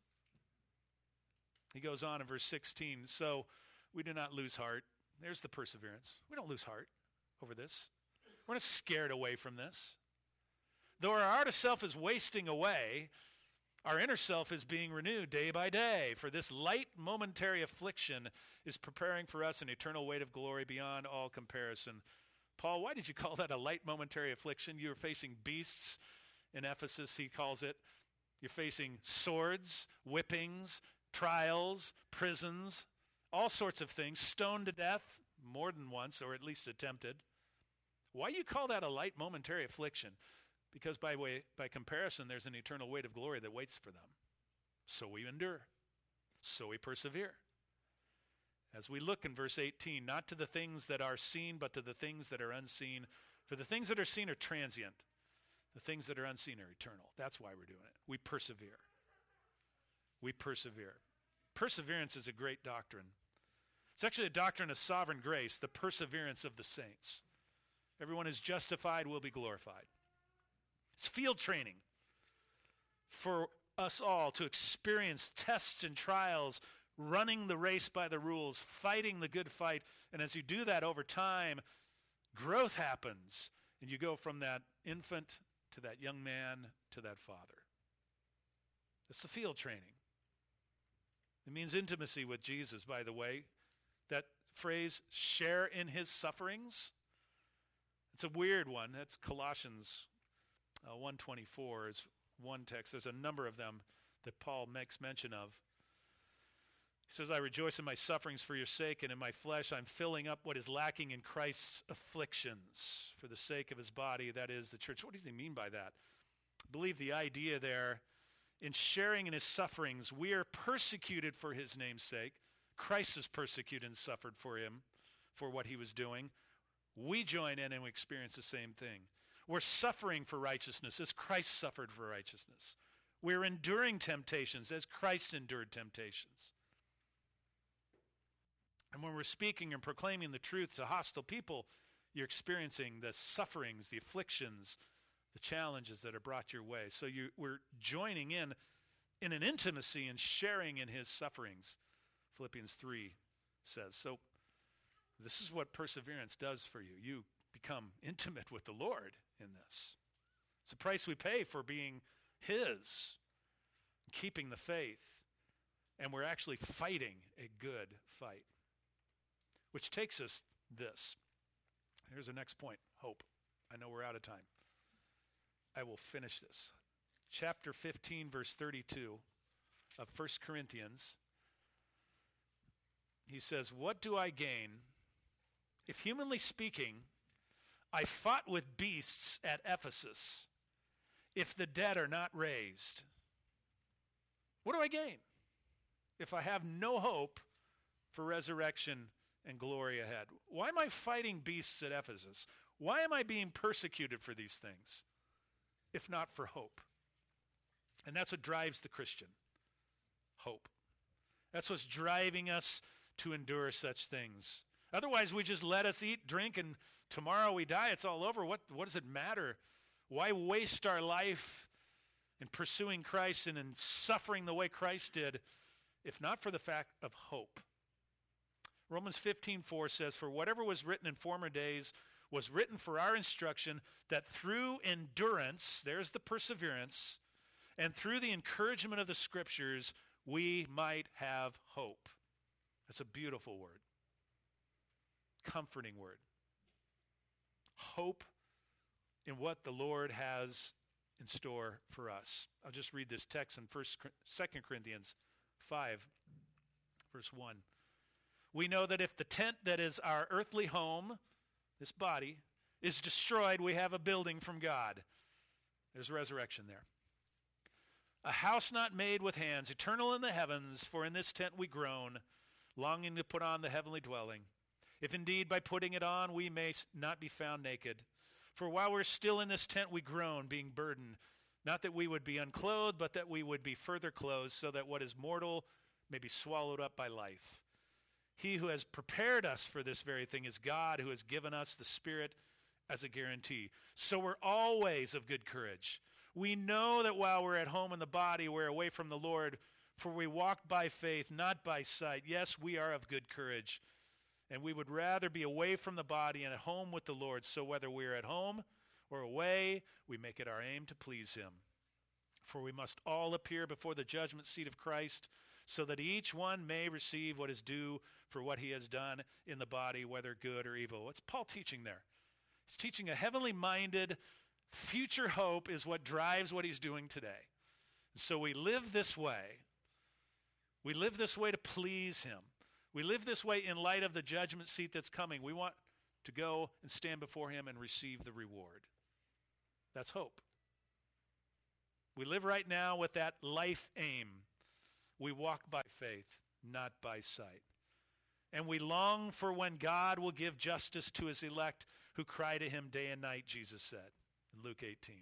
He goes on in verse sixteen, so we do not lose heart. There's the perseverance. We don't lose heart over this. We're not scared away from this. Though our outer self is wasting away, our inner self is being renewed day by day. For this light momentary affliction is preparing for us an eternal weight of glory beyond all comparison. Paul, why did you call that a light momentary affliction? You were facing beasts in Ephesus, he calls it. You're facing swords, whippings, trials, prisons, all sorts of things, stoned to death more than once, or at least attempted. Why do you call that a light momentary affliction? Because by way, by comparison, there's an eternal weight of glory that waits for them. So we endure. So we persevere. As we look in verse eighteen, not to the things that are seen, but to the things that are unseen. For the things that are seen are transient, The things that are unseen are eternal. That's why we're doing it. We persevere. We persevere. Perseverance is a great doctrine. It's actually a doctrine of sovereign grace, the perseverance of the saints. Everyone is justified, will be glorified. It's field training for us all to experience tests and trials, running the race by the rules, fighting the good fight. And as you do that over time, growth happens, and you go from that infant to that young man to that father. It's the field training. It means intimacy with Jesus, by the way. That phrase, share in his sufferings, it's a weird one. That's Colossians uh, one twenty-four is one text. There's a number of them that Paul makes mention of. He says, I rejoice in my sufferings for your sake, and in my flesh I'm filling up what is lacking in Christ's afflictions for the sake of his body, that is the church. What does he mean by that? I believe the idea there, in sharing in his sufferings, we are persecuted for his name's sake. Christ was persecuted and suffered for him, for what he was doing. We join in and we experience the same thing. We're suffering for righteousness as Christ suffered for righteousness. We're enduring temptations as Christ endured temptations. And when we're speaking and proclaiming the truth to hostile people, you're experiencing the sufferings, the afflictions, the challenges that are brought your way. So you, we're joining in in an intimacy and sharing in his sufferings, Philippians three says. So this is what perseverance does for you. You become intimate with the Lord in this. It's the price we pay for being his, keeping the faith, and we're actually fighting a good fight. Which takes us this. Here's our next point, hope. I know we're out of time. I will finish this. Chapter fifteen, verse thirty-two of First Corinthians. He says, what do I gain if, humanly speaking, I fought with beasts at Ephesus, if the dead are not raised? What do I gain if I have no hope for resurrection and glory ahead? Why am I fighting beasts at Ephesus? Why am I being persecuted for these things, if not for hope? And that's what drives the Christian, hope. That's what's driving us to endure such things. Otherwise, we just let us eat, drink, and tomorrow we die. It's all over. What, what does it matter? Why waste our life in pursuing Christ and in suffering the way Christ did, if not for the fact of hope? Romans fifteen four says, for whatever was written in former days was written for our instruction, that through endurance, there's the perseverance, and through the encouragement of the Scriptures, we might have hope. That's a beautiful word. Comforting word. Hope in what the Lord has in store for us. I'll just read this text in First, Second Corinthians five, verse one. We know that if the tent that is our earthly home, this body, is destroyed, we have a building from God. There's resurrection there. A house not made with hands, eternal in the heavens, for in this tent we groan, longing to put on the heavenly dwelling. If indeed by putting it on we may not be found naked. For while we're still in this tent we groan, being burdened, not that we would be unclothed, but that we would be further clothed, so that what is mortal may be swallowed up by life. He who has prepared us for this very thing is God, who has given us the Spirit as a guarantee. So we're always of good courage. We know that while we're at home in the body, we're away from the Lord, for we walk by faith, not by sight. Yes, we are of good courage, and we would rather be away from the body and at home with the Lord. So whether we're at home or away, we make it our aim to please him. For we must all appear before the judgment seat of Christ, so that each one may receive what is due for what he has done in the body, whether good or evil. What's Paul teaching there? He's teaching a heavenly minded future hope is what drives what he's doing today. So we live this way. We live this way to please him. We live this way in light of the judgment seat that's coming. We want to go and stand before him and receive the reward. That's hope. We live right now with that life aim. We walk by faith, not by sight. And we long for when God will give justice to his elect who cry to him day and night, Jesus said in Luke eighteen.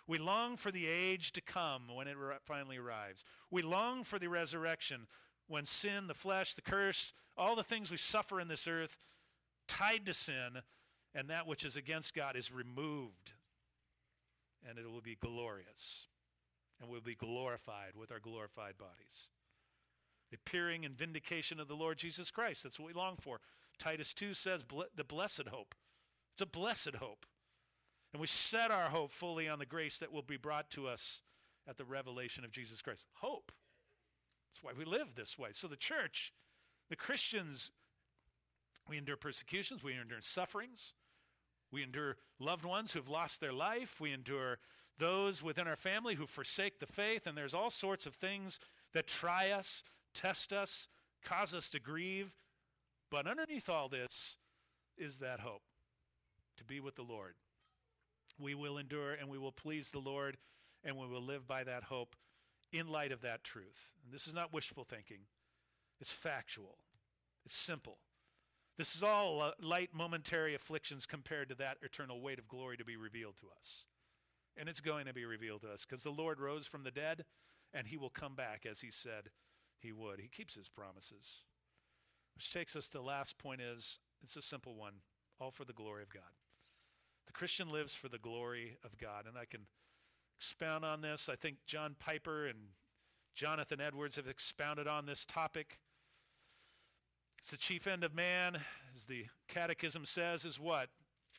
We long for the age to come when it finally arrives. We long for the resurrection when sin, the flesh, the curse, all the things we suffer in this earth tied to sin and that which is against God is removed. And it will be glorious. And we'll be glorified with our glorified bodies. The appearing and vindication of the Lord Jesus Christ. That's what we long for. Titus two says the blessed hope. It's a blessed hope. And we set our hope fully on the grace that will be brought to us at the revelation of Jesus Christ. Hope. That's why we live this way. So the church, the Christians, we endure persecutions, we endure sufferings, we endure loved ones who have lost their life, we endure those within our family who forsake the faith, and there's all sorts of things that try us, test us, cause us to grieve. But underneath all this is that hope, to be with the Lord. We will endure and we will please the Lord, and we will live by that hope in light of that truth. And this is not wishful thinking. It's factual. It's simple. This is all uh, light momentary afflictions compared to that eternal weight of glory to be revealed to us. And it's going to be revealed to us because the Lord rose from the dead and he will come back as he said he would. He keeps his promises. Which takes us to the last point is, it's a simple one, all for the glory of God. The Christian lives for the glory of God. And I can expound on this. I think John Piper and Jonathan Edwards have expounded on this topic. It's the chief end of man, as the Catechism says, is what?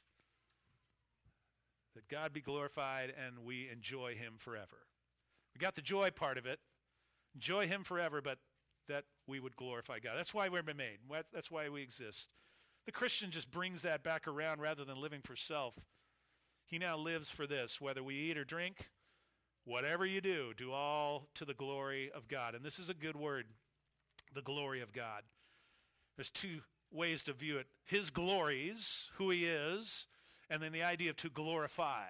That God be glorified and we enjoy him forever. We got the joy part of it. Enjoy him forever, but that we would glorify God. That's why we've been made. That's why we exist. The Christian just brings that back around rather than living for self. He now lives for this. Whether we eat or drink, whatever you do, do all to the glory of God. And this is a good word, the glory of God. There's two ways to view it. His glories, who he is, and then the idea of to glorify.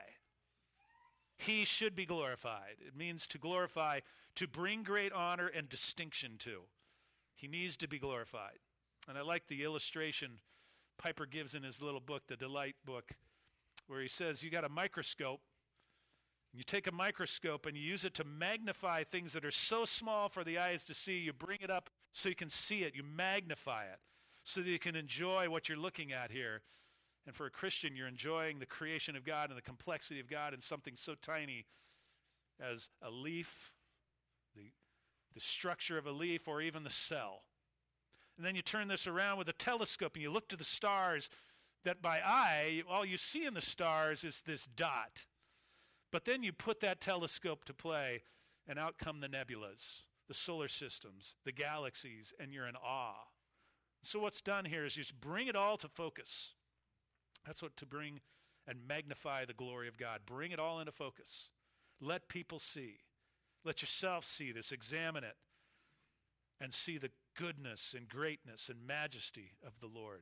He should be glorified. It means to glorify, to bring great honor and distinction to. He needs to be glorified. And I like the illustration Piper gives in his little book, the Delight book, where he says you got a microscope. You take a microscope and you use it to magnify things that are so small for the eyes to see. You bring it up so you can see it. You magnify it so that you can enjoy what you're looking at here. And for a Christian, you're enjoying the creation of God and the complexity of God in something so tiny as a leaf, the, the structure of a leaf, or even the cell. And then you turn this around with a telescope and you look to the stars that by eye, all you see in the stars is this dot. But then you put that telescope to play and out come the nebulas, the solar systems, the galaxies, and you're in awe. So what's done here is just bring it all to focus. That's what to bring and magnify the glory of God. Bring it all into focus. Let people see. Let yourself see this. Examine it and see the goodness and greatness and majesty of the Lord.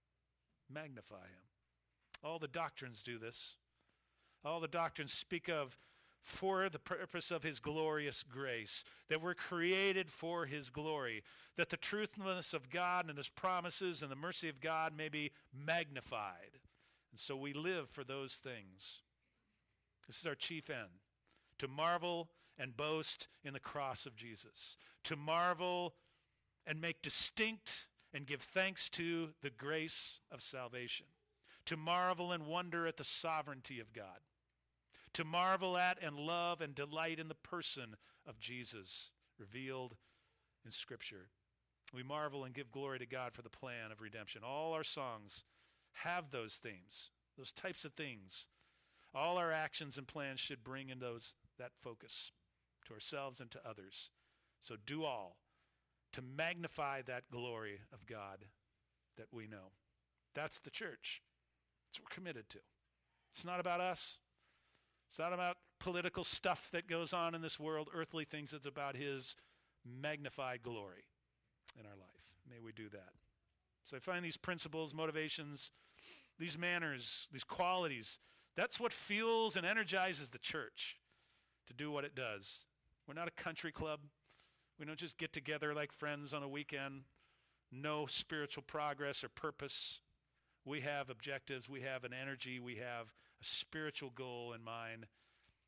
Magnify him. All the doctrines do this. All the doctrines speak of for the purpose of his glorious grace, that we're created for his glory, that the truthfulness of God and his promises and the mercy of God may be magnified. And so we live for those things. This is our chief end, to marvel and boast in the cross of Jesus, to marvel and make distinct and give thanks to the grace of salvation, to marvel and wonder at the sovereignty of God, to marvel at and love and delight in the person of Jesus revealed in Scripture. We marvel and give glory to God for the plan of redemption. All our songs have those themes, those types of things. All our actions and plans should bring in those that focus to ourselves and to others. So do all to magnify that glory of God that we know. That's the church. That's what we're committed to. It's not about us. It's not about political stuff that goes on in this world, earthly things. It's about his magnified glory in our life. May we do that. So I find these principles, motivations, these manners, these qualities, that's what fuels and energizes the church to do what it does. We're not a country club. We don't just get together like friends on a weekend. No spiritual progress or purpose. We have objectives. We have an energy. We have a spiritual goal in mind.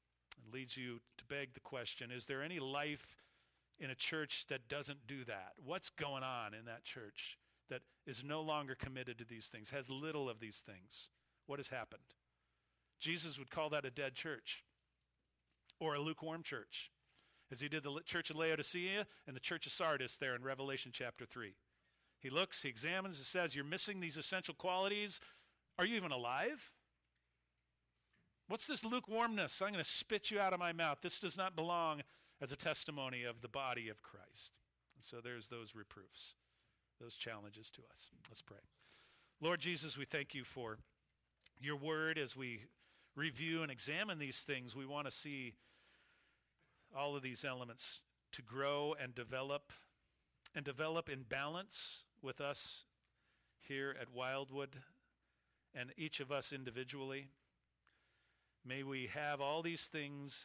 leads you to beg the question, is there any life in a church that doesn't do that? What's going on in that church that is no longer committed to these things, has little of these things? What has happened? Jesus would call that a dead church or a lukewarm church, as he did the church of Laodicea and the church of Sardis there in Revelation chapter three. He looks, he examines, and says, you're missing these essential qualities. Are you even alive? What's this lukewarmness? I'm going to spit you out of my mouth. This does not belong as a testimony of the body of Christ. And so there's those reproofs, those challenges to us. Let's pray. Lord Jesus, we thank you for your word. As we review and examine these things, we want to see all of these elements to grow and develop, and develop in balance with us here at Wildwood and each of us individually. May we have all these things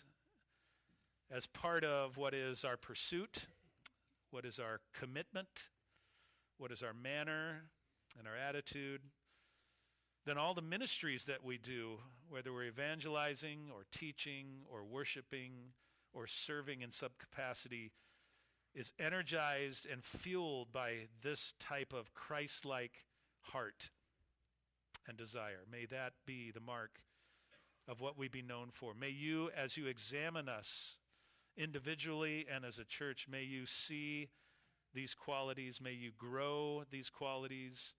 as part of what is our pursuit, what is our commitment, what is our manner and our attitude. Then all the ministries that we do, whether we're evangelizing or teaching or worshiping or serving in some capacity, is energized and fueled by this type of Christ-like heart and desire. May that be the mark of what we be known for. May you, as you examine us individually and as a church, may you see these qualities, may you grow these qualities,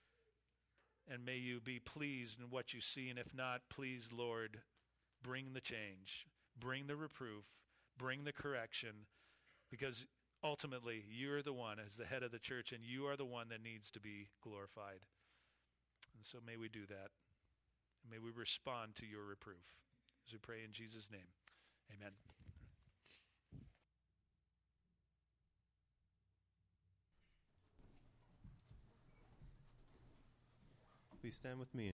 and may you be pleased in what you see. And if not, please, Lord, bring the change, bring the reproof, bring the correction, because ultimately you're the one as the head of the church, and you are the one that needs to be glorified. And so may we do that. May we respond to your reproof. As we pray in Jesus' name, amen. Please stand with me.